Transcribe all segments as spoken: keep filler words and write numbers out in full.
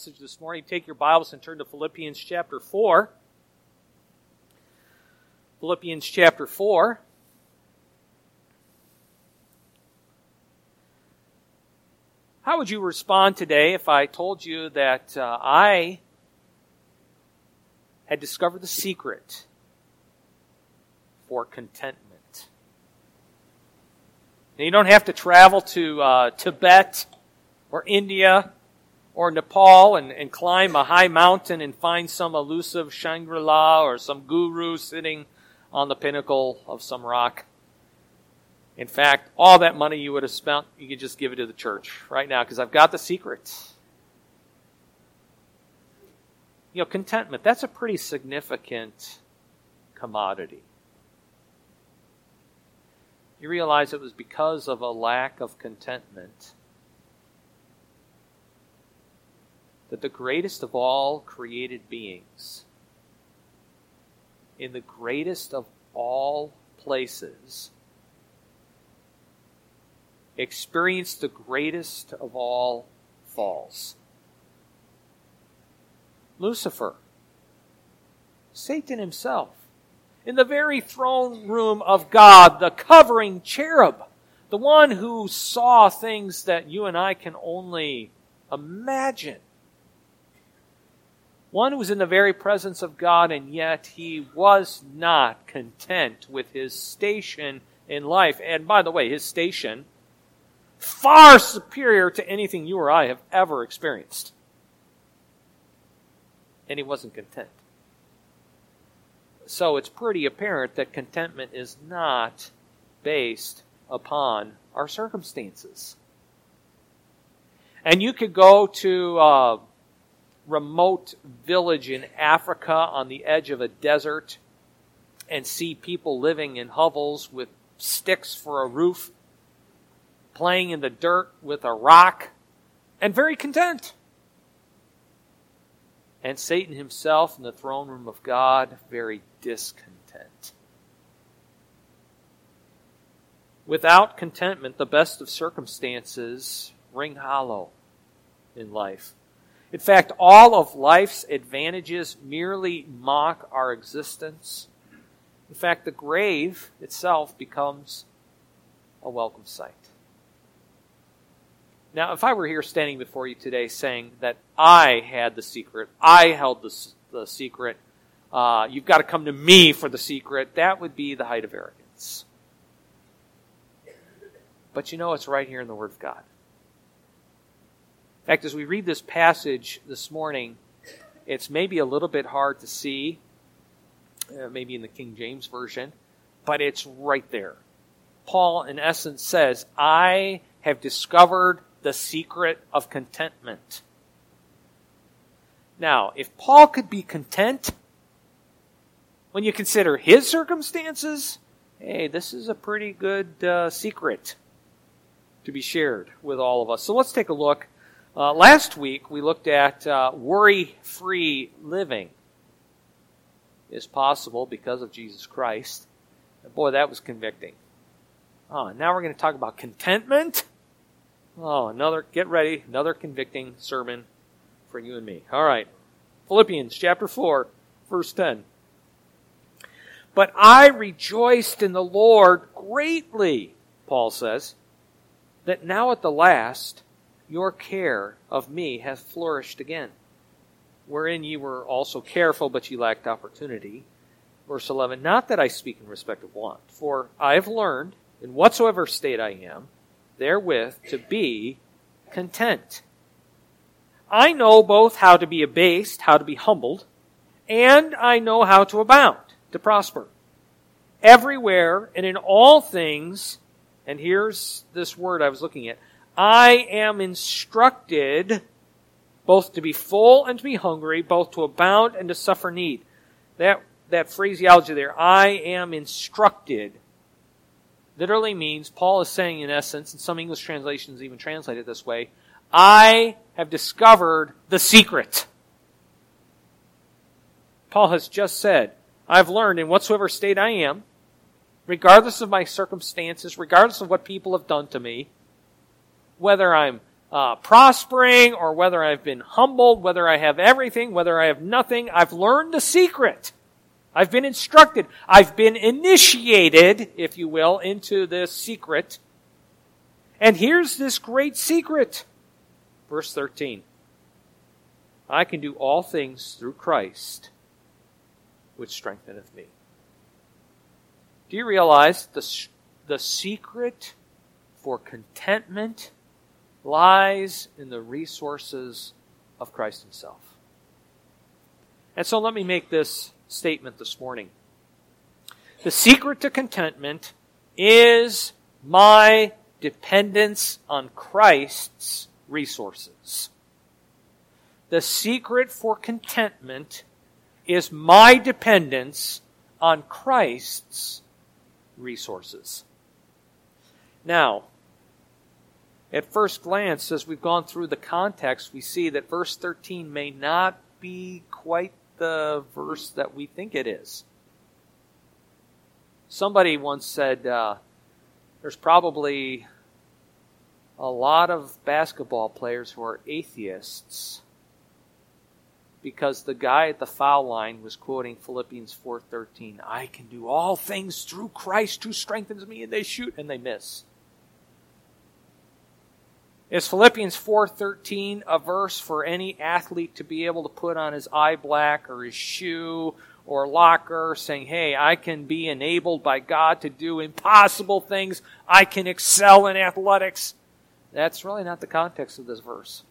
This morning, take your Bibles and turn to Philippians chapter four. Philippians chapter four. How would you respond today if I told you that uh, I had discovered the secret for contentment? Now, you don't have to travel to uh, Tibet or India or Nepal and, and climb a high mountain and find some elusive Shangri-La or some guru sitting on the pinnacle of some rock. In fact, all that money you would have spent, you could just give it to the church right now because I've got the secret. You know, contentment, that's a pretty significant commodity. You realize it was because of a lack of contentment that the greatest of all created beings, in the greatest of all places, experienced the greatest of all falls. Lucifer, Satan himself, in the very throne room of God, the covering cherub, the one who saw things that you and I can only imagine. One who was in the very presence of God, and yet he was not content with his station in life. And by the way, his station, far superior to anything you or I have ever experienced. And he wasn't content. So it's pretty apparent that contentment is not based upon our circumstances. And you could go to Uh, remote village in Africa on the edge of a desert and see people living in hovels with sticks for a roof, playing in the dirt with a rock, and very content. And Satan himself in the throne room of God, very discontent. Without contentment, the best of circumstances ring hollow in life. In fact, all of life's advantages merely mock our existence. In fact, the grave itself becomes a welcome sight. Now, if I were here standing before you today saying that I had the secret, I held the, the secret, uh, you've got to come to me for the secret, that would be the height of arrogance. But you know, it's right here in the Word of God. In fact, as we read this passage this morning, it's maybe a little bit hard to see, uh, maybe in the King James Version, but it's right there. Paul, in essence, says, I have discovered the secret of contentment. Now, if Paul could be content when you consider his circumstances, hey, this is a pretty good uh, secret to be shared with all of us. So let's take a look. Uh, last week, we looked at uh, worry-free living is possible because of Jesus Christ. And boy, that was convicting. Oh, now we're going to talk about contentment. Oh, another, get ready, another convicting sermon for you and me. All right, Philippians chapter four, verse ten. But I rejoiced in the Lord greatly, Paul says, that now at the last your care of me hath flourished again, wherein ye were also careful, but ye lacked opportunity. Verse eleven, not that I speak in respect of want, for I have learned, in whatsoever state I am, therewith to be content. I know both how to be abased, how to be humbled, and I know how to abound, to prosper. Everywhere and in all things, and here's this word I was looking at, I am instructed both to be full and to be hungry, both to abound and to suffer need. That, that phraseology there, I am instructed, literally means, Paul is saying in essence, and some English translations even translate it this way, I have discovered the secret. Paul has just said, I've learned in whatsoever state I am, regardless of my circumstances, regardless of what people have done to me, whether I'm uh, prospering or whether I've been humbled, whether I have everything, whether I have nothing, I've learned the secret. I've been instructed. I've been initiated, if you will, into this secret. And here's this great secret. Verse thirteen. I can do all things through Christ, which strengtheneth me. Do you realize the, the secret for contentment lies in the resources of Christ himself? And so let me make this statement this morning. The secret to contentment is my dependence on Christ's resources. The secret for contentment is my dependence on Christ's resources. Now, at first glance, as we've gone through the context, we see that verse thirteen may not be quite the verse that we think it is. Somebody once said, uh, there's probably a lot of basketball players who are atheists because the guy at the foul line was quoting Philippians four thirteen. I can do all things through Christ who strengthens me, and they shoot and they miss. Is Philippians four thirteen a verse for any athlete to be able to put on his eye black or his shoe or locker saying, hey, I can be enabled by God to do impossible things. I can excel in athletics. That's really not the context of this verse.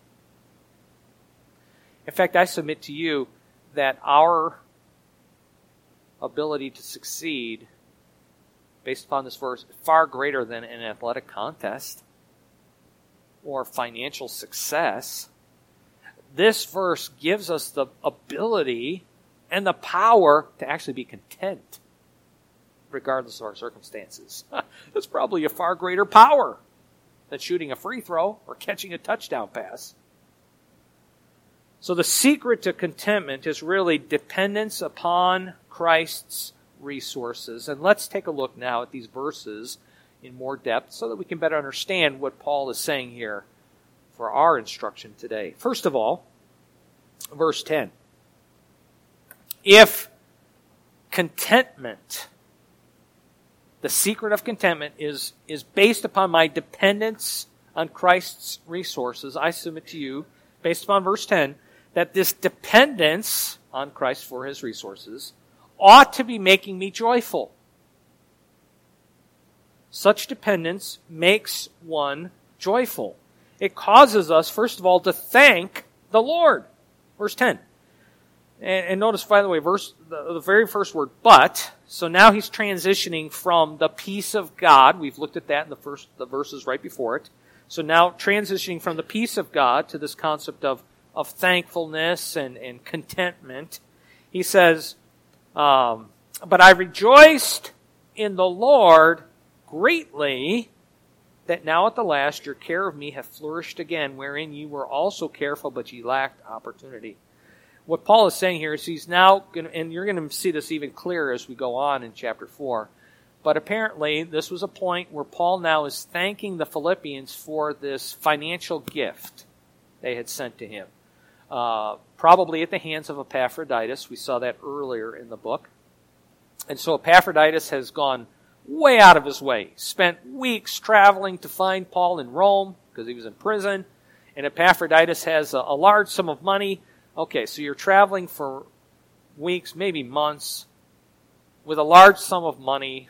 In fact, I submit to you that our ability to succeed based upon this verse is far greater than an athletic contest or financial success. This verse gives us the ability and the power to actually be content regardless of our circumstances. That's probably a far greater power than shooting a free throw or catching a touchdown pass. So the secret to contentment is really dependence upon Christ's resources. And let's take a look now at these verses in more depth so that we can better understand what Paul is saying here for our instruction today. First of all, verse ten. If contentment, the secret of contentment is, is based upon my dependence on Christ's resources, I submit to you, based upon verse ten, that this dependence on Christ for his resources ought to be making me joyful. Such dependence makes one joyful. It causes us, first of all, to thank the Lord. Verse ten. And, and notice, by the way, verse the, the very first word, but. So now he's transitioning from the peace of God. We've looked at that in the first the verses right before it. So now transitioning from the peace of God to this concept of, of thankfulness and, and contentment. He says, um, but I rejoiced in the Lord greatly that now at the last your care of me hath flourished again, wherein you were also careful, but ye lacked opportunity. What Paul is saying here is he's now, going to, and you're going to see this even clearer as we go on in chapter four, but apparently this was a point where Paul now is thanking the Philippians for this financial gift they had sent to him. Uh, probably at the hands of Epaphroditus. We saw that earlier in the book. And so Epaphroditus has gone way out of his way. Spent weeks traveling to find Paul in Rome because he was in prison. And Epaphroditus has a, a large sum of money. Okay, so you're traveling for weeks, maybe months, with a large sum of money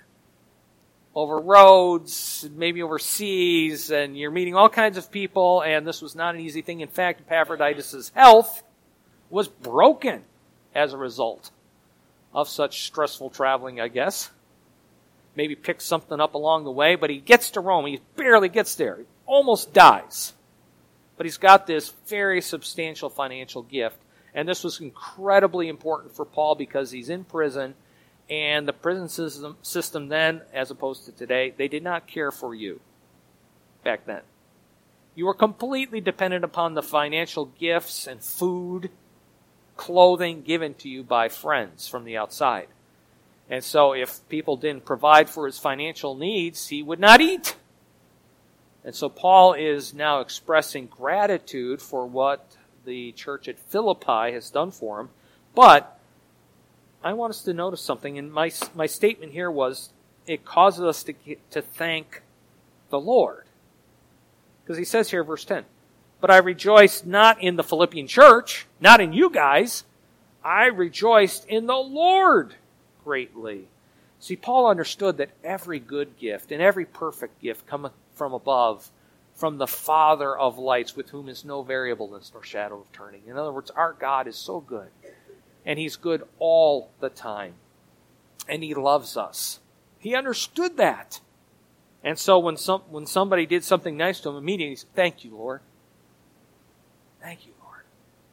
over roads, maybe overseas, and you're meeting all kinds of people, and this was not an easy thing. In fact, Epaphroditus' health was broken as a result of such stressful traveling, I guess. Maybe picked something up along the way, but he gets to Rome. He barely gets there. He almost dies. But he's got this very substantial financial gift. And this was incredibly important for Paul because he's in prison. And the prison system, system then, as opposed to today, they did not care for you back then. You were completely dependent upon the financial gifts and food, clothing given to you by friends from the outside. And so if people didn't provide for his financial needs, he would not eat. And so Paul is now expressing gratitude for what the church at Philippi has done for him. But I want us to notice something, and my my statement here was it causes us to get, to thank the Lord. Because he says here, verse ten, "But I rejoiced not in the Philippian church, not in you guys. I rejoiced in the Lord greatly." See, Paul understood that every good gift and every perfect gift cometh from above, from the Father of lights, with whom is no variableness nor shadow of turning. In other words, our God is so good, and He's good all the time, and He loves us. He understood that. And so when some when somebody did something nice to him, immediately he said, "Thank you, Lord. Thank you, Lord."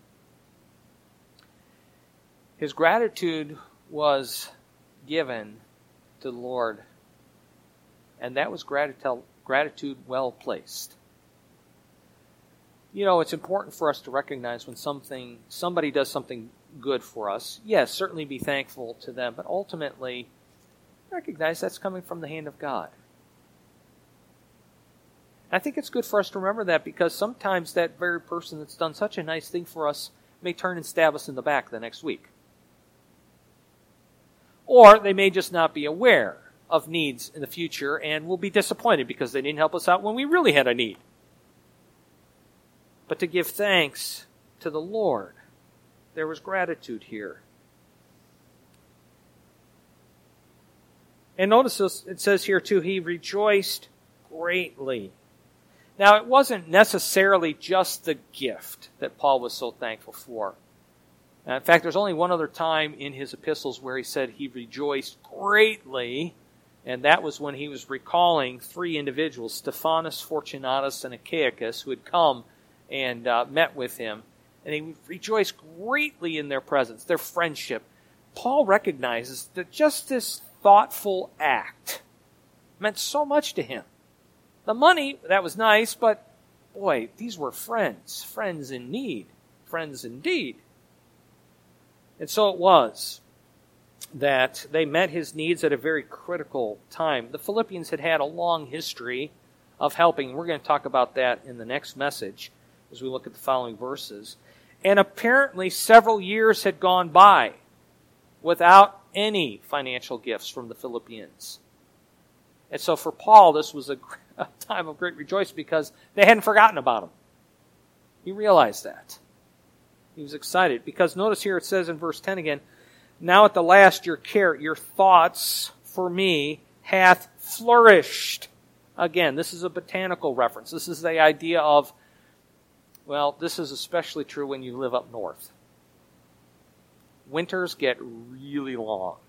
His gratitude was given to the Lord, and that was gratitude, gratitude well placed. You know, it's important for us to recognize when something somebody does something good for us. Yes, certainly be thankful to them, but ultimately recognize that's coming from the hand of God. I think it's good for us to remember that, because sometimes that very person that's done such a nice thing for us may turn and stab us in the back the next week. Or they may just not be aware of needs in the future and will be disappointed because they didn't help us out when we really had a need. But to give thanks to the Lord, there was gratitude here. And notice this, it says here too, he rejoiced greatly. Now, it wasn't necessarily just the gift that Paul was so thankful for. In fact, there's only one other time in his epistles where he said he rejoiced greatly, and that was when he was recalling three individuals, Stephanas, Fortunatus, and Achaicus, who had come and uh, met with him. And he rejoiced greatly in their presence, their friendship. Paul recognizes that just this thoughtful act meant so much to him. The money, that was nice, but boy, these were friends, friends in need, friends indeed. And so it was that they met his needs at a very critical time. The Philippians had had a long history of helping. We're going to talk about that in the next message as we look at the following verses. And apparently several years had gone by without any financial gifts from the Philippians. And so for Paul, this was a, a time of great rejoicing because they hadn't forgotten about him. He realized that. He was excited because notice here it says in verse ten again, "Now at the last your care, your thoughts for me hath flourished." Again, this is a botanical reference. This is the idea of, well, this is especially true when you live up north. Winters get really long.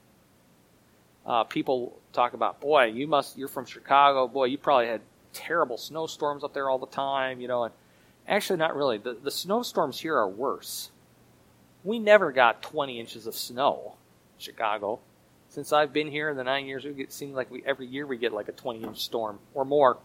Uh, people talk about, boy, you must, you're from Chicago, boy, you probably had terrible snowstorms up there all the time, you know, and actually not really. The, the snowstorms here are worse. We never got twenty inches of snow in Chicago. Since I've been here in the nine years, it seems like we every year we get like a twenty-inch storm or more.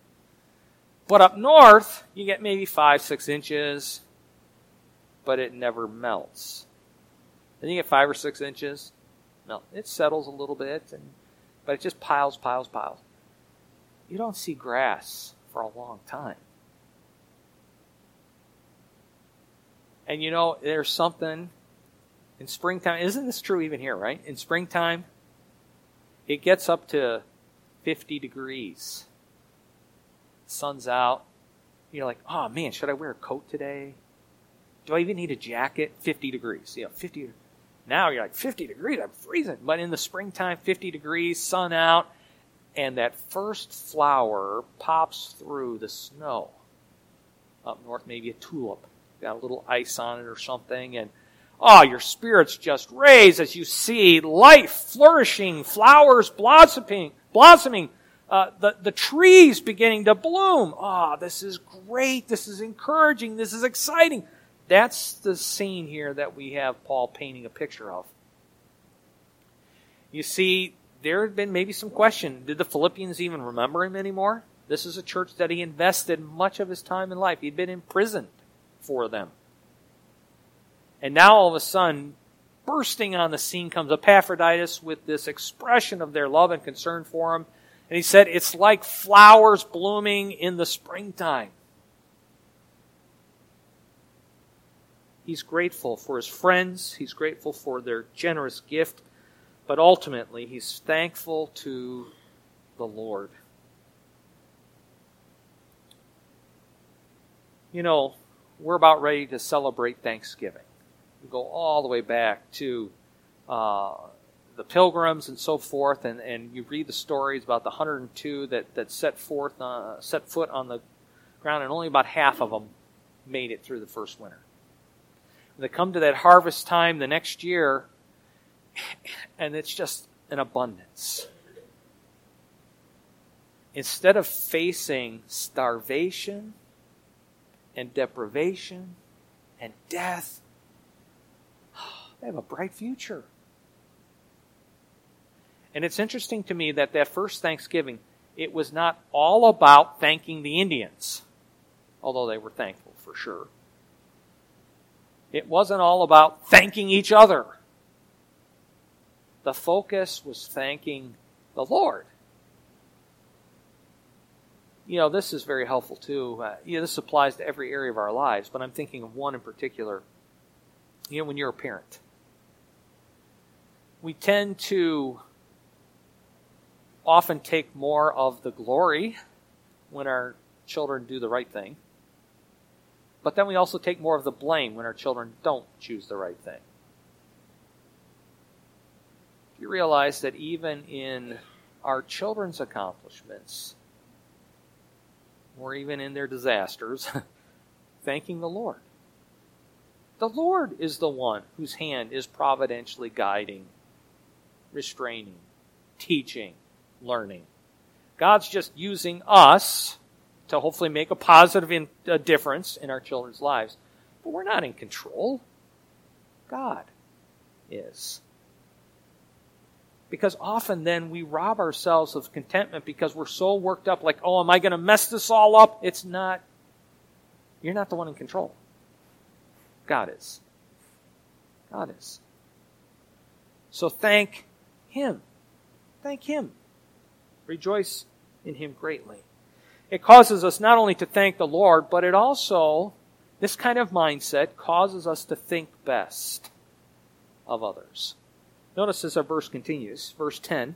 But up north, you get maybe five, six inches, but it never melts. Then you get five or six inches. No, it settles a little bit, and but it just piles, piles, piles. You don't see grass for a long time. And you know, there's something in springtime. Isn't this true even here, right? In springtime, it gets up to fifty degrees. Sun's out. You're like, oh man, should I wear a coat today? Do I even need a jacket? fifty degrees. Yeah, fifty. Now you're like, fifty degrees, I'm freezing. But in the springtime, fifty degrees, sun out, and that first flower pops through the snow. Up north, maybe a tulip. Got a little ice on it or something, and oh, your spirits just raise as you see life flourishing, flowers blossoming, blossoming, uh, the, the trees beginning to bloom. Oh, this is great, this is encouraging, this is exciting. That's the scene here that we have Paul painting a picture of. You see, there had been maybe some question, did the Philippians even remember him anymore? This is a church that he invested much of his time in life. He'd been imprisoned for them. And now all of a sudden, bursting on the scene comes Epaphroditus with this expression of their love and concern for him. And he said, it's like flowers blooming in the springtime. He's grateful for his friends. He's grateful for their generous gift. But ultimately, he's thankful to the Lord. You know, we're about ready to celebrate Thanksgiving. We go all the way back to uh, the Pilgrims and so forth, and, and you read the stories about the one hundred two that, that set forth uh, set foot on the ground, and only about half of them made it through the first winter. They come to that harvest time the next year, and it's just an abundance. Instead of facing starvation and deprivation and death, they have a bright future. And it's interesting to me that that first Thanksgiving, it was not all about thanking the Indians, although they were thankful for sure. It wasn't all about thanking each other. The focus was thanking the Lord. You know, this is very helpful too. Uh, you know, this applies to every area of our lives, but I'm thinking of one in particular. You know, when you're a parent, we tend to often take more of the glory when our children do the right thing. But then we also take more of the blame when our children don't choose the right thing. You realize that even in our children's accomplishments, or even in their disasters, thanking the Lord. The Lord is the one whose hand is providentially guiding, restraining, teaching, learning. God's just using us to hopefully make a positive in, a difference in our children's lives. But we're not in control. God is. Because often then we rob ourselves of contentment because we're so worked up like, oh, am I going to mess this all up? It's not. You're not the one in control. God is. God is. So thank Him. Thank Him. Rejoice in Him greatly. It causes us not only to thank the Lord, but it also, this kind of mindset causes us to think best of others. Notice as our verse continues, verse ten.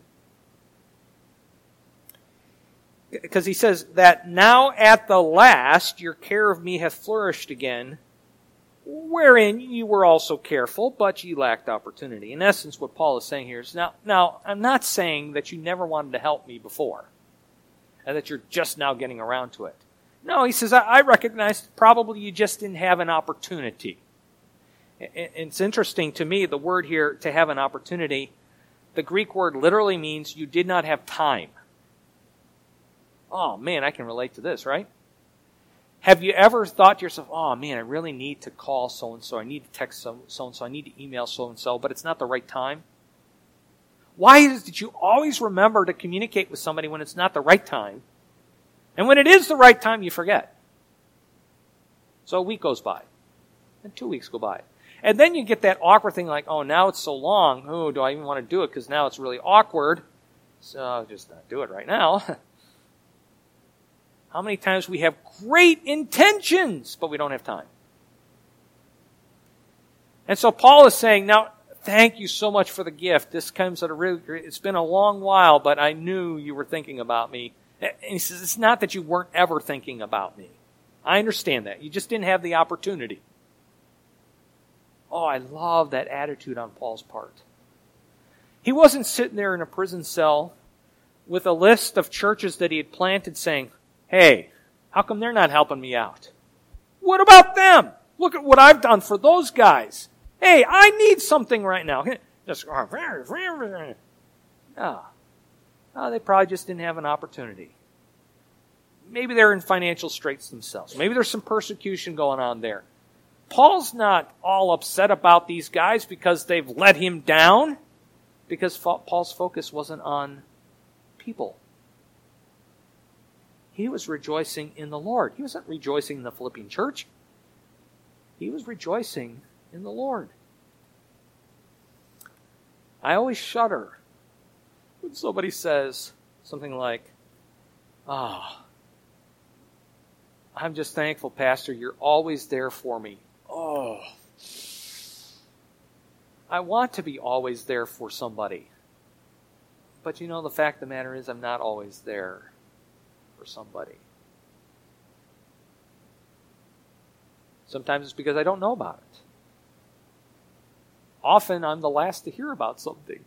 Because he says that now at the last your care of me hath flourished again, wherein you were also careful, but ye lacked opportunity. In essence, what Paul is saying here is, now, now I'm not saying that you never wanted to help me before, and that you're just now getting around to it. No, he says, I, I recognize probably you just didn't have an opportunity. It's interesting to me, the word here, to have an opportunity, the Greek word literally means you did not have time. Oh man, I can relate to this, right? Have you ever thought to yourself, oh man, I really need to call so-and-so, I need to text so-and-so, I need to email so-and-so, but it's not the right time? Why is it that you always remember to communicate with somebody when it's not the right time, and when it is the right time, you forget? So a week goes by, and two weeks go by. And then you get that awkward thing like, oh, now it's so long. Oh, do I even want to do it? Because now it's really awkward. So I'll just not do it right now. How many times we have great intentions, but we don't have time? And so Paul is saying, now, thank you so much for the gift. This comes at a really great, it's been a long while, but I knew you were thinking about me. And he says, it's not that you weren't ever thinking about me. I understand that. You just didn't have the opportunity. Oh, I love that attitude on Paul's part. He wasn't sitting there in a prison cell with a list of churches that he had planted saying, hey, how come they're not helping me out? What about them? Look at what I've done for those guys. Hey, I need something right now. Just, oh, oh, they probably just didn't have an opportunity. Maybe they're in financial straits themselves. Maybe there's some persecution going on there. Paul's not all upset about these guys because they've let him down, because Paul's focus wasn't on people. He was rejoicing in the Lord. He wasn't rejoicing in the Philippian church. He was rejoicing in the Lord. I always shudder when somebody says, Something like, oh, I'm just thankful, Pastor, you're always there for me. Oh, I want to be always there for somebody. But you know, the fact of the matter is I'm not always there for somebody. Sometimes it's because I don't know about it. Often I'm the last to hear about something.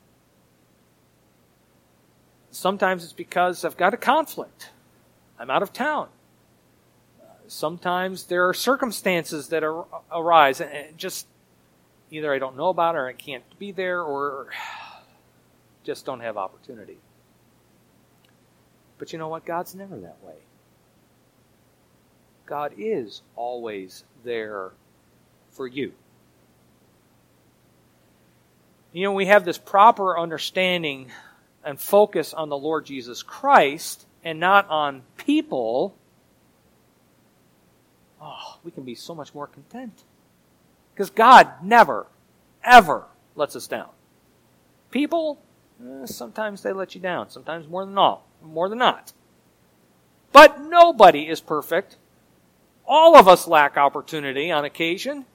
Sometimes it's because I've got a conflict. I'm out of town. Sometimes there are circumstances that ar- arise, and just either I don't know about it, or I can't be there, or just don't have opportunity. But you know what? God's never that way. God is always there for you. You know, we have this proper understanding and focus on the Lord Jesus Christ and not on people. Oh, we can be so much more content. Because God never, ever lets us down. People, eh, sometimes they let you down. Sometimes more than all, more than not. But nobody is perfect. All of us lack opportunity on occasion.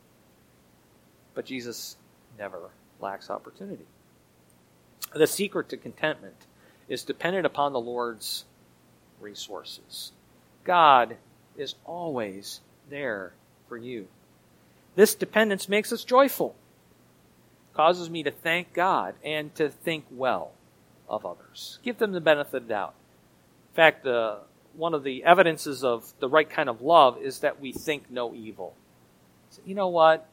But Jesus never lacks opportunity. The secret to contentment is dependent upon the Lord's resources. God is always there for you. This dependence makes us joyful, causes me to thank God and to think well of others. Give them the benefit of the doubt. In fact, uh, one of the evidences of the right kind of love is that we think no evil. So, you know what?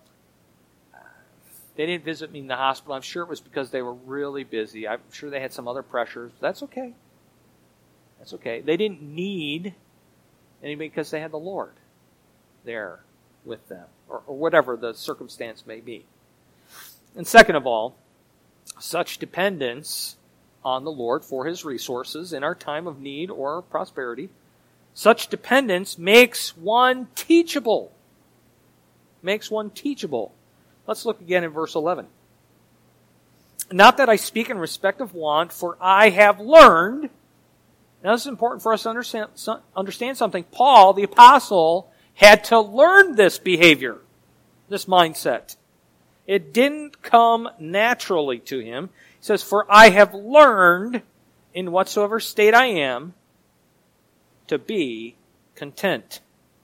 They didn't visit me in the hospital. I'm sure it was because they were really busy. I'm sure they had some other pressures. That's okay. That's okay. They didn't need anybody because they had the Lord there with them, or, or whatever the circumstance may be. And second of all, such dependence on the Lord for His resources in our time of need or prosperity, such dependence makes one teachable. Makes one teachable. Let's look again in verse eleven. Not that I speak in respect of want, for I have learned. Now this is important for us to understand, understand something. Paul, the apostle, had to learn this behavior, this mindset. It didn't come naturally to him. He says, for I have learned in whatsoever state I am to be content.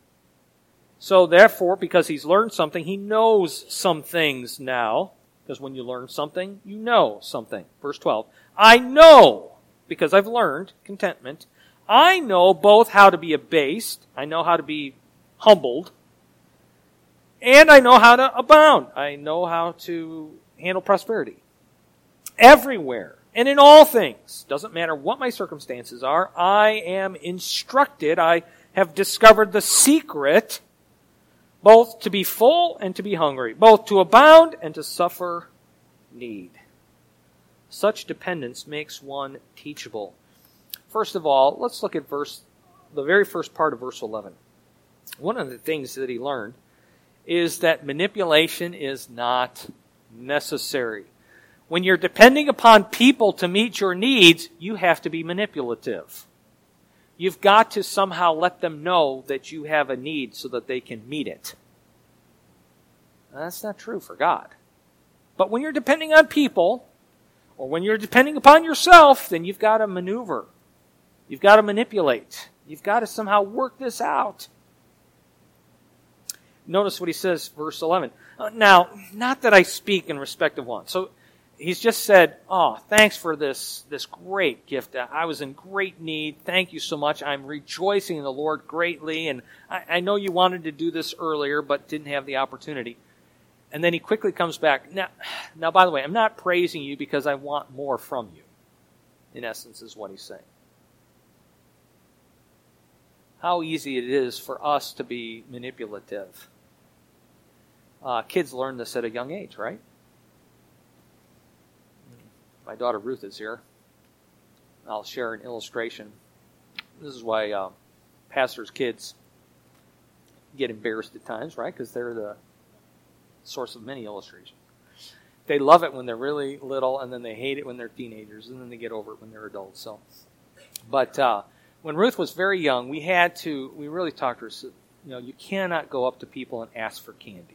So therefore, because he's learned something, he knows some things now. Because when you learn something, you know something. Verse twelve. I know, because I've learned contentment, I know both how to be abased, I know how to be humbled, and I know how to abound. I know how to handle prosperity. Everywhere and in all things, doesn't matter what my circumstances are, I am instructed, I have discovered the secret, both to be full and to be hungry, both to abound and to suffer need. Such dependence makes one teachable. First of all, let's look at verse, the very first part of verse eleven. One of the things that he learned is that manipulation is not necessary. When you're depending upon people to meet your needs, you have to be manipulative. You've got to somehow let them know that you have a need so that they can meet it. Now, that's not true for God. But when you're depending on people, or when you're depending upon yourself, then you've got to maneuver. You've got to manipulate. You've got to somehow work this out. Notice what he says, verse eleven. Uh, now, not that I speak in respect of one. So he's just said, oh, thanks for this, this great gift. I was in great need. Thank you so much. I'm rejoicing in the Lord greatly. And I, I know you wanted to do this earlier, but didn't have the opportunity. And then he quickly comes back. Now, now, by the way, I'm not praising you because I want more from you. In essence, is what he's saying. How easy it is for us to be manipulative. Uh, kids learn this at a young age, right? My daughter Ruth is here. I'll share an illustration. This is why uh, pastors' kids get embarrassed at times, right? Because they're the source of many illustrations. They love it when they're really little, and then they hate it when they're teenagers, and then they get over it when they're adults. So But uh, when Ruth was very young, we had to, we really talked to her, you know, you cannot go up to people and ask for candy.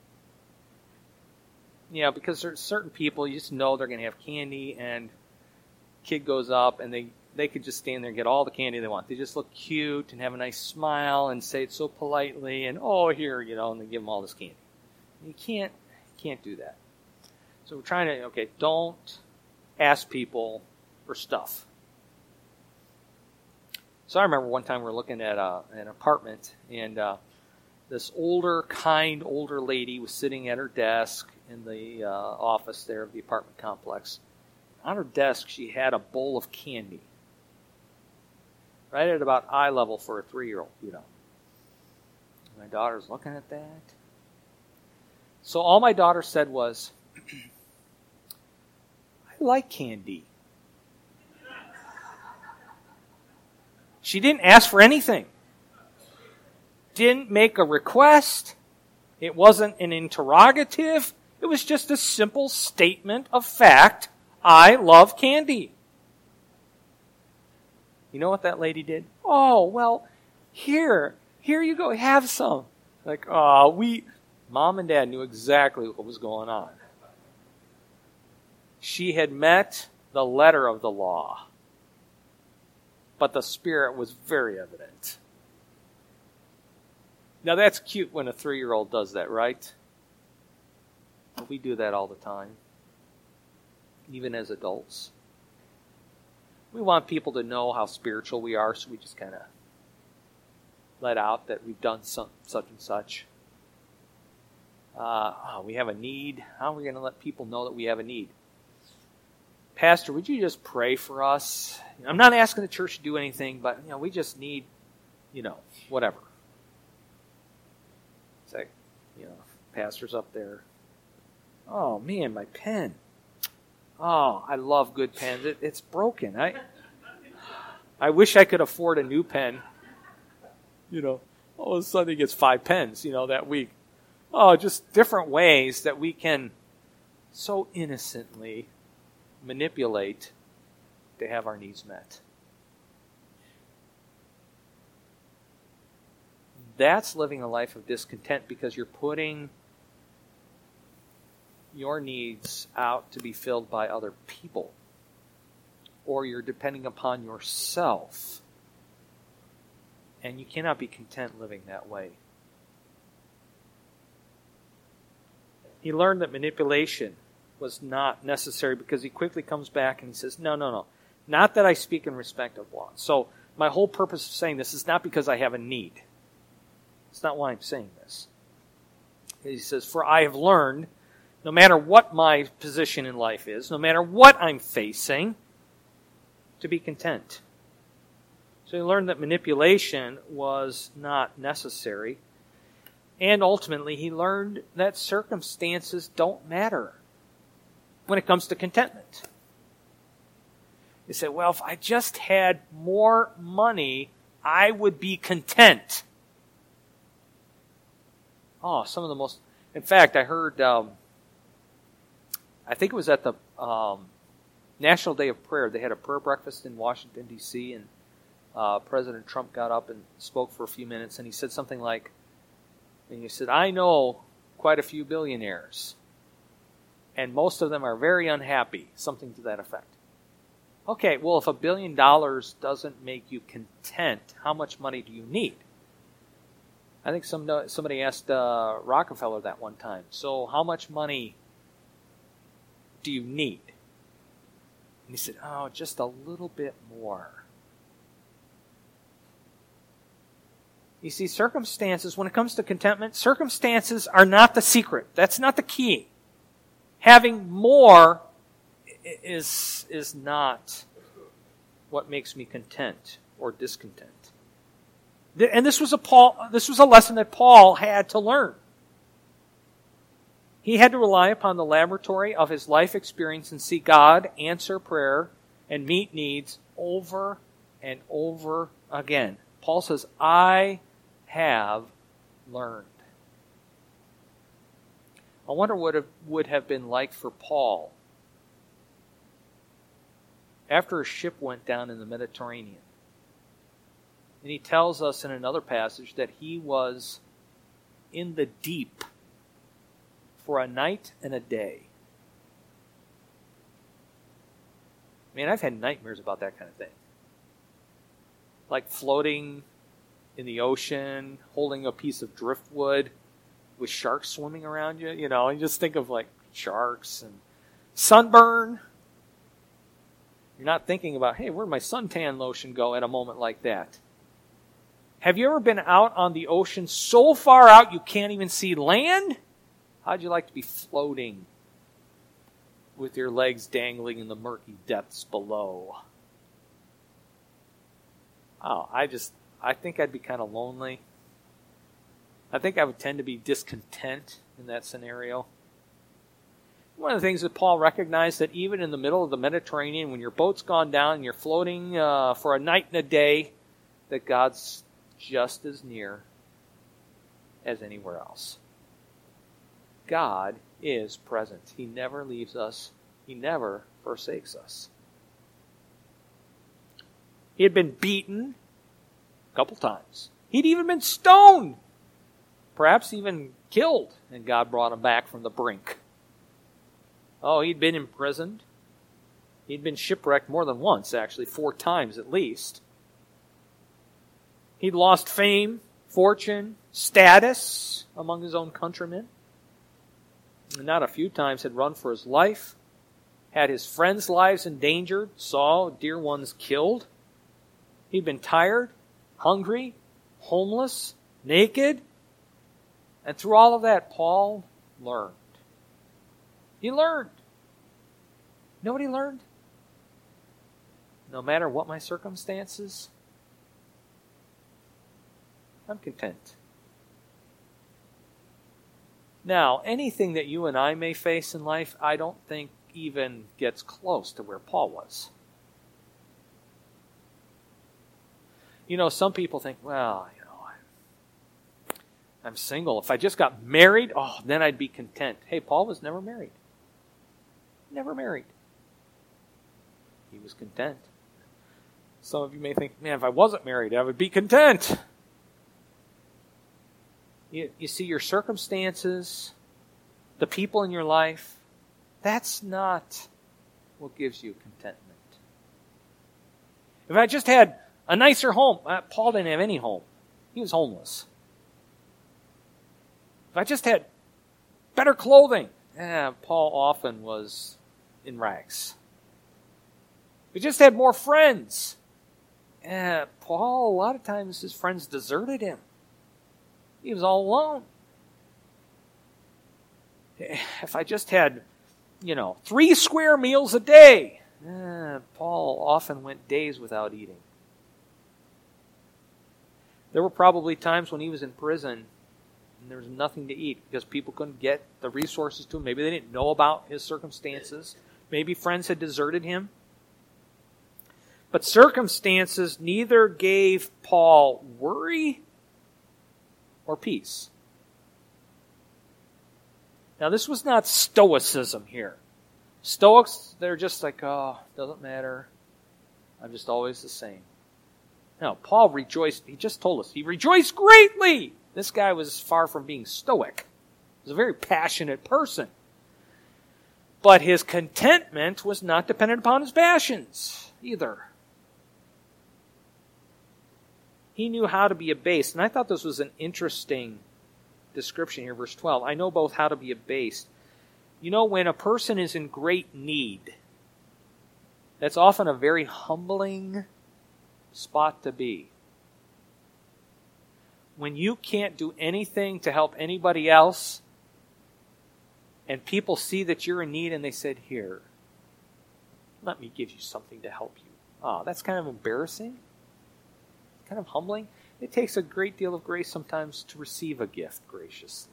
You know, because there's certain people, you just know they're going to have candy, and kid goes up, and they, they could just stand there and get all the candy they want. They just look cute and have a nice smile and say it so politely, and, oh, here, you know, and they give them all this candy. You can't, you can't do that. So we're trying to, okay, don't ask people for stuff. So I remember one time we were looking at a, an apartment, and uh, this older, kind, older lady was sitting at her desk in the uh, office there of the apartment complex. On her desk, she had a bowl of candy, right at about eye level for a three-year-old, you know. My daughter's looking at that. So all my daughter said was, I like candy. She didn't ask for anything. Didn't make a request. It wasn't an interrogative. It was just a simple statement of fact. I love candy. You know what that lady did? Oh, well, here, here you go, have some. Like, oh, we, Mom and Dad knew exactly what was going on. She had met the letter of the law, but the spirit was very evident. Now that's cute when a three-year-old does that, right? But we do that all the time, even as adults. We want people to know how spiritual we are, so we just kind of let out that we've done some, such and such. Uh, oh, we have a need. How are we going to let people know that we have a need? Pastor, would you just pray for us? I'm not asking the church to do anything, but you know, we just need, you know, whatever. It's like, you know, pastor's up there. Oh man, my pen. Oh, I love good pens. It, it's broken. I I wish I could afford a new pen. You know, all of a sudden he gets five pens, you know, that week. Oh, just different ways that we can so innocently manipulate to have our needs met. That's living a life of discontent because you're putting your needs out to be filled by other people, or you're depending upon yourself, and you cannot be content living that way. He learned that manipulation was not necessary because he quickly comes back and he says, no, no, no, not that I speak in respect of law. So my whole purpose of saying this is not because I have a need. It's not why I'm saying this. He says, for I have learned, no matter what my position in life is, no matter what I'm facing, to be content. So he learned that manipulation was not necessary. And ultimately, he learned that circumstances don't matter when it comes to contentment. He said, well, if I just had more money, I would be content. Oh, some of the most... In fact, I heard... Um, I think it was at the um, National Day of Prayer. They had a prayer breakfast in Washington, D C, and uh, President Trump got up and spoke for a few minutes, and he said something like, and he said, I know quite a few billionaires, and most of them are very unhappy, something to that effect. Okay, well, if a billion dollars doesn't make you content, how much money do you need? I think some somebody asked uh, Rockefeller that one time, so how much money do you need? And he said, oh, just a little bit more. You see, circumstances, when it comes to contentment, circumstances are not the secret. That's not the key. Having more is, is not what makes me content or discontent. And this was a Paul, this was a lesson that Paul had to learn. He had to rely upon the laboratory of his life experience and see God answer prayer and meet needs over and over again. Paul says, I have learned. I wonder what it would have been like for Paul after a ship went down in the Mediterranean. And he tells us in another passage that he was in the deep for a night and a day. Man, I've had nightmares about that kind of thing. Like floating in the ocean, holding a piece of driftwood with sharks swimming around you. You know, you just think of like sharks and sunburn. You're not thinking about, hey, where'd my suntan lotion go at a moment like that? Have you ever been out on the ocean so far out you can't even see land? How'd you like to be floating with your legs dangling in the murky depths below? Oh, I just, I think I'd be kind of lonely. I think I would tend to be discontent in that scenario. One of the things that Paul recognized, that even in the middle of the Mediterranean, when your boat's gone down and you're floating uh, for a night and a day, that God's just as near as anywhere else. God is present. He never leaves us. He never forsakes us. He had been beaten a couple times. He'd even been stoned. Perhaps even killed. And God brought him back from the brink. Oh, he'd been imprisoned. He'd been shipwrecked more than once, actually, four times at least. He'd lost fame, fortune, status among his own countrymen. And not a few times had run for his life, had his friends' lives endangered, saw dear ones killed. He'd been tired, hungry, homeless, naked. And through all of that, Paul learned. He learned. You know what he learned? No matter what my circumstances, I'm content. Now, anything that you and I may face in life, I don't think even gets close to where Paul was. You know, some people think, well, you know, I'm, I'm single. If I just got married, oh, then I'd be content. Hey, Paul was never married. Never married. He was content. Some of you may think, man, if I wasn't married, I would be content. You, you see, your circumstances, the people in your life, that's not what gives you contentment. If I just had a nicer home, uh, Paul didn't have any home. He was homeless. If I just had better clothing, eh, Paul often was in rags. If he just had more friends, eh, Paul, a lot of times his friends deserted him. He was all alone. If I just had, you know, three square meals a day, eh, Paul often went days without eating. There were probably times when he was in prison and there was nothing to eat because people couldn't get the resources to him. Maybe they didn't know about his circumstances. Maybe friends had deserted him. But circumstances neither gave Paul worry or peace. Now, this was not stoicism here. Stoics, they're just like, oh, doesn't matter. I'm just always the same. No, Paul rejoiced. He just told us. He rejoiced greatly. This guy was far from being stoic. He was a very passionate person. But his contentment was not dependent upon his passions either. He knew how to be abased. And I thought this was an interesting description here, verse twelve. I know both how to be abased. You know, when a person is in great need, that's often a very humbling spot to be. When you can't do anything to help anybody else, and people see that you're in need and they said, here, let me give you something to help you. Oh, that's kind of embarrassing. Kind of humbling. It takes a great deal of grace sometimes to receive a gift graciously.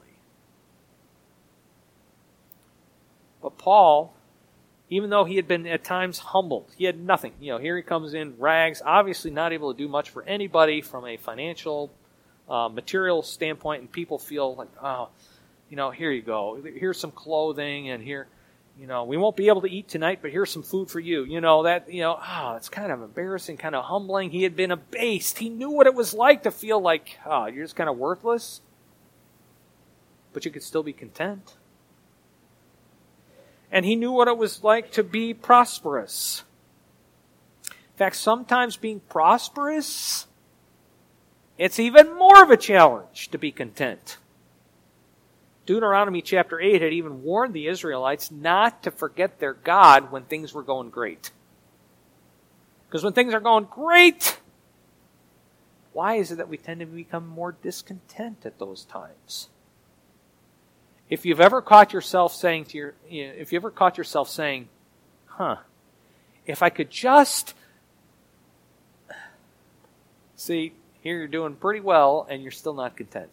But Paul, even though he had been at times humbled, he had nothing. You know, here he comes in rags, obviously not able to do much for anybody from a financial, uh, material standpoint, and people feel like, oh, you know, here you go. Here's some clothing, and here, You know, we won't be able to eat tonight, but here's some food for you. You know, that, you know, oh, it's kind of embarrassing, kind of humbling. He had been abased. He knew what it was like to feel like, oh, you're just kind of worthless. But you could still be content. And he knew what it was like to be prosperous. In fact, sometimes being prosperous, it's even more of a challenge to be content. Deuteronomy chapter eight had even warned the Israelites not to forget their God when things were going great. Because when things are going great, why is it that we tend to become more discontent at those times? If you've ever caught yourself saying to your, you know, if you ever caught yourself saying, huh, if I could just, see, here you're doing pretty well and you're still not content.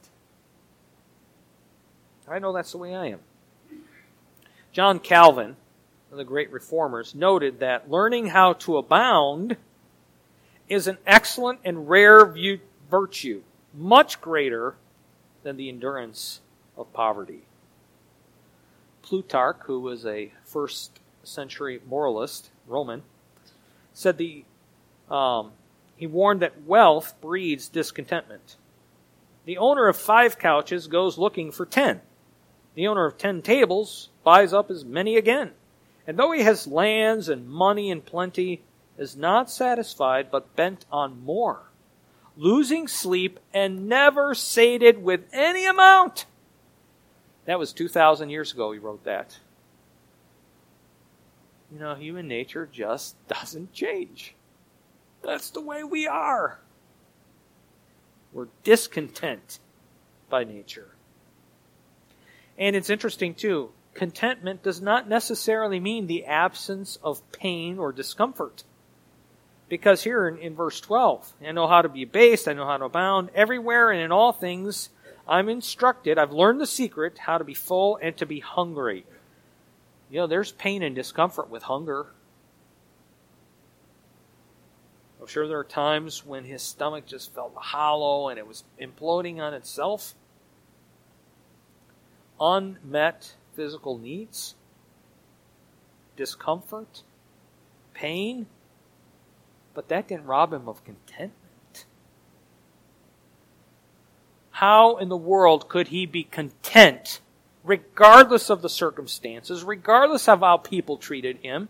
I know that's the way I am. John Calvin, one of the great reformers, noted that learning how to abound is an excellent and rare virtue, much greater than the endurance of poverty. Plutarch, who was a first century moralist, Roman, said the um, he warned that wealth breeds discontentment. The owner of five couches goes looking for ten. The owner of ten tables buys up as many again. And though he has lands and money in plenty, is not satisfied but bent on more, losing sleep and never sated with any amount. That was two thousand years ago he wrote that. You know, human nature just doesn't change. That's the way we are. We're discontent by nature. And it's interesting, too, contentment does not necessarily mean the absence of pain or discomfort. Because here in, in verse twelve, I know how to be abased, I know how to abound. Everywhere and in all things I'm instructed, I've learned the secret, how to be full and to be hungry. You know, there's pain and discomfort with hunger. I'm sure there are times when his stomach just felt hollow and it was imploding on itself. Unmet physical needs, discomfort, pain, but that didn't rob him of contentment. How in the world could he be content, regardless of the circumstances, regardless of how people treated him?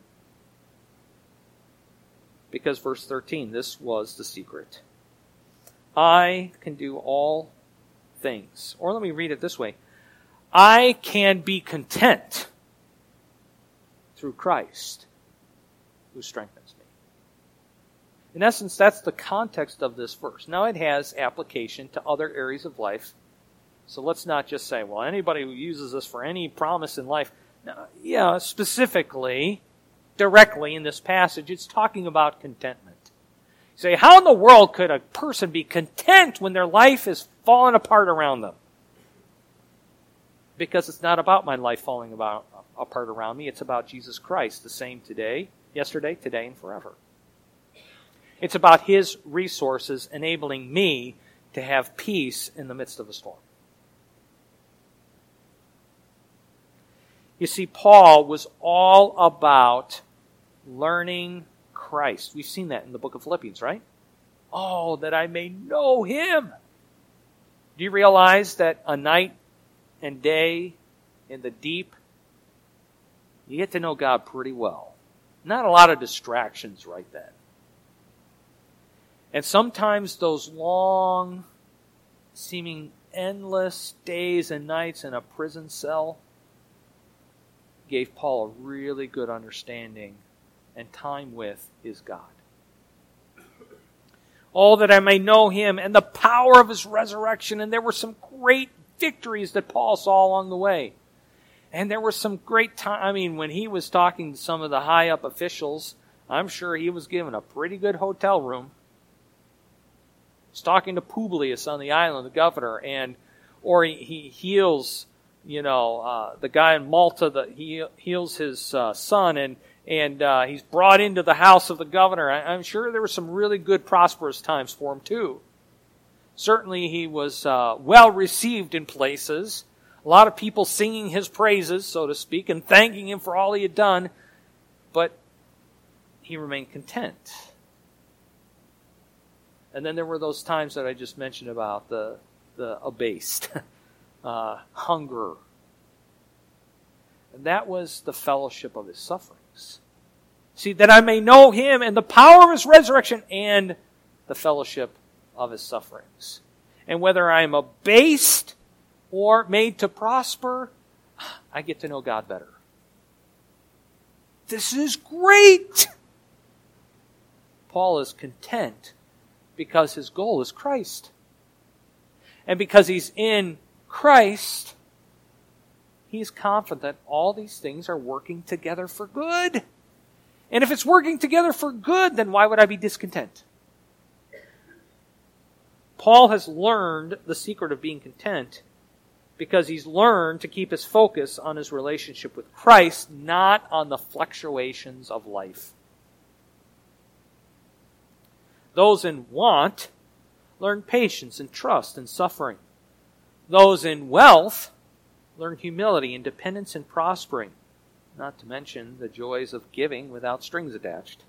Because verse thirteen, this was the secret. I can do all things. Or let me read it this way. I can be content through Christ who strengthens me. In essence, that's the context of this verse. Now it has application to other areas of life. So let's not just say, well, anybody who uses this for any promise in life. Now, yeah, specifically, directly in this passage, it's talking about contentment. You say, how in the world could a person be content when their life is falling apart around them? Because it's not about my life falling about, apart around me. It's about Jesus Christ, the same today, yesterday, today, and forever. It's about His resources enabling me to have peace in the midst of a storm. You see, Paul was all about learning Christ. We've seen that in the book of Philippians, right? Oh, that I may know Him. Do you realize that a night and day in the deep, you get to know God pretty well. Not a lot of distractions right then. And sometimes those long, seeming endless days and nights in a prison cell gave Paul a really good understanding and time with his God. Oh, that I may know Him and the power of His resurrection. And there were some great victories that Paul saw along the way. And there were some great time. I mean, when he was talking to some of the high up officials, I'm sure he was given a pretty good hotel room. He was talking to Publius on the island, the governor, and or he, he heals, you know, uh, the guy in Malta that he heals his uh, son, and and uh, he's brought into the house of the governor. I, I'm sure there were some really good, prosperous times for him too. Certainly he was uh, well received in places. A lot of people singing his praises, so to speak, and thanking him for all he had done, but he remained content. And then there were those times that I just mentioned about the, the abased, uh, hunger. And that was the fellowship of his sufferings. See, that I may know him and the power of his resurrection and the fellowship of his sufferings. And whether I am abased or made to prosper, I get to know God better. This is great! Paul is content because his goal is Christ. And because he's in Christ, he's confident all these things are working together for good. And if it's working together for good, then why would I be discontent? Paul has learned the secret of being content because he's learned to keep his focus on his relationship with Christ, not on the fluctuations of life. Those in want learn patience and trust and suffering. Those in wealth learn humility and dependence and prospering, not to mention the joys of giving without strings attached.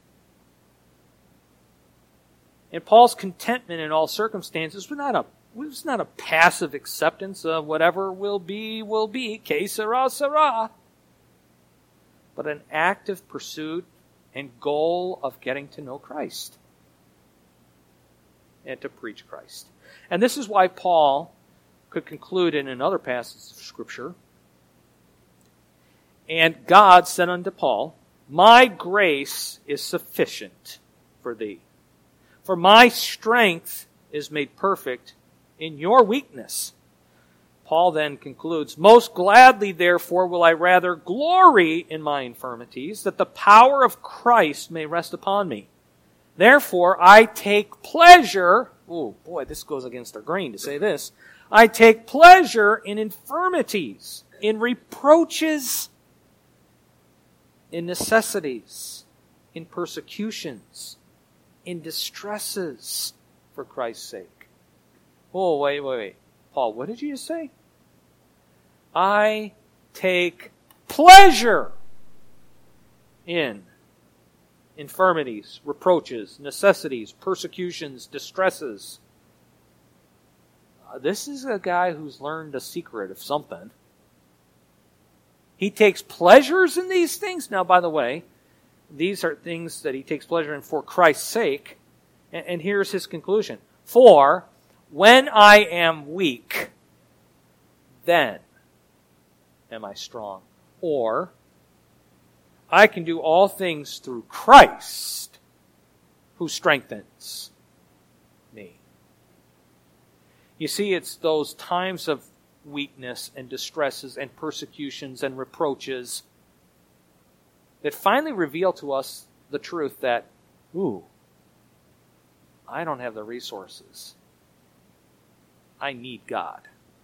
And Paul's contentment in all circumstances was not a, was not a passive acceptance of whatever will be, will be, que sera, sera, but an active pursuit and goal of getting to know Christ and to preach Christ. And this is why Paul could conclude in another passage of Scripture, and God said unto Paul, my grace is sufficient for thee. For my strength is made perfect in your weakness. Paul then concludes, most gladly therefore will I rather glory in my infirmities, that the power of Christ may rest upon me. Therefore I take pleasure, oh boy, this goes against our grain to say this, I take pleasure in infirmities, in reproaches, in necessities, in persecutions, in distresses for Christ's sake. Oh, wait, wait, wait. Paul, what did you just say? I take pleasure in infirmities, reproaches, necessities, persecutions, distresses. Uh, this is a guy who's learned a secret of something. He takes pleasures in these things. Now, by the way, these are things that he takes pleasure in for Christ's sake. And, and here's his conclusion. For when I am weak, then am I strong. Or I can do all things through Christ who strengthens me. You see, it's those times of weakness and distresses and persecutions and reproaches that finally reveal to us the truth that, ooh, I don't have the resources. I need God.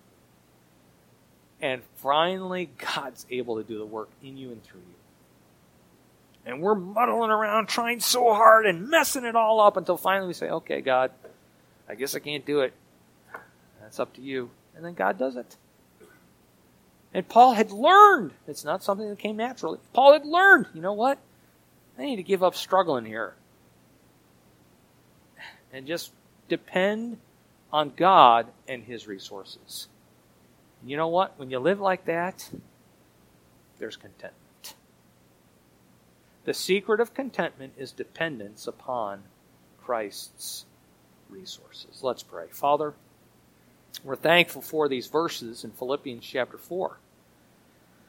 And finally, God's able to do the work in you and through you. And we're muddling around trying so hard and messing it all up until finally we say, okay, God, I guess I can't do it. That's up to you. And then God does it. And Paul had learned. It's not something that came naturally. Paul had learned, you know what? I need to give up struggling here. And just depend on God and His resources. And you know what? When you live like that, there's contentment. The secret of contentment is dependence upon Christ's resources. Let's pray. Father, we're thankful for these verses in Philippians chapter four.